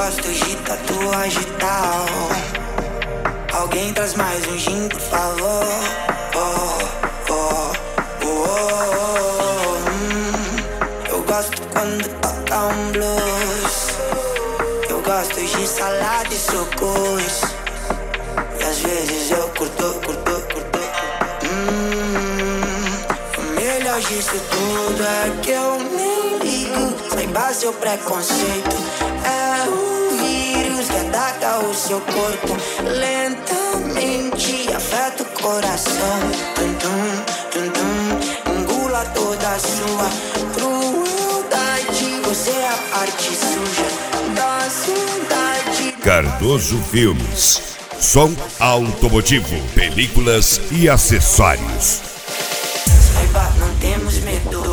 gosto de tatuagem e tal. Alguém traz mais um gin, por favor. Eu gosto quando toca um blues. Eu gosto de salada e sucos. E às vezes eu curto. O melhor disso tudo é que eu nem ligo. Saiba seu preconceito. É um vírus que ataca o seu corpo lentamente, afeta o coração. Engula toda a sua crueldade. Você é a parte suja da saudade. Cardoso Filmes. Som automotivo, películas e acessórios. Saiba, não temos medo.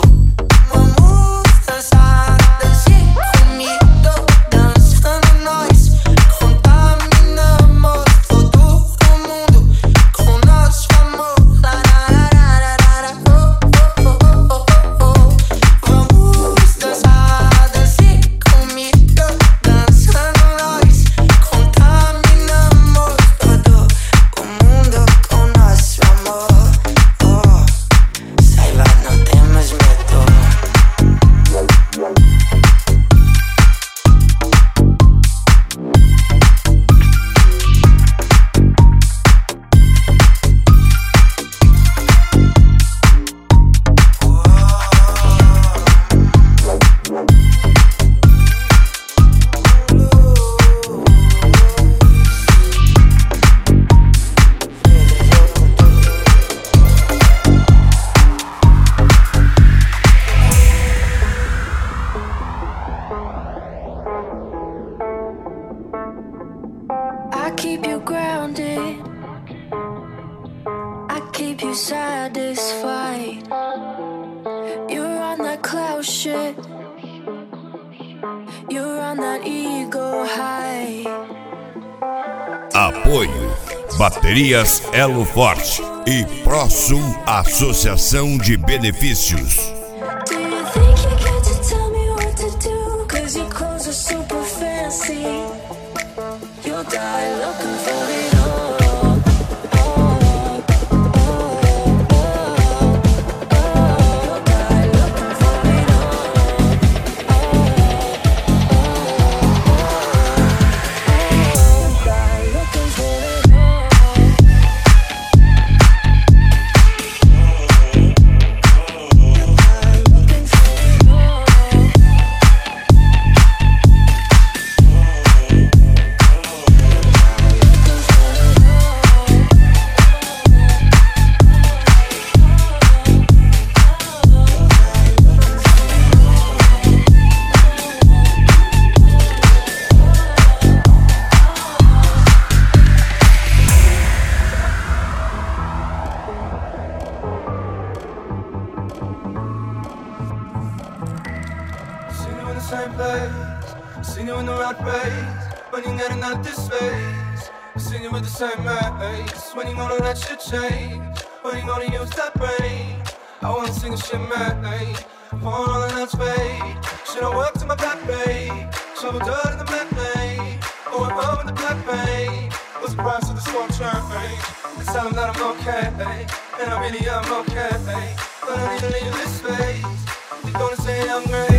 Keep you grounded, I keep you satisfied. You're on that cloud shit, you're on that ego high. Apoio Baterias Elo Forte e ProSul Associação de Benefícios. Do you think you get to tell me what to do? Cause your clothes are super fancy. You'll die looking for it all. Same place, seen you in the right place. When you're getting out this space, seen you with the same maze. When you gonna let shit change? When you gonna use that brain? I wanna sing a shit mate. Phone all in that fade. Should've worked in my back bay. Shovel dirt in the back lane. Going home in the black pain. What's the price of the storm change? Let's tell them that I'm okay, and I really am okay. But I need to leave this space. You're gonna say I'm great.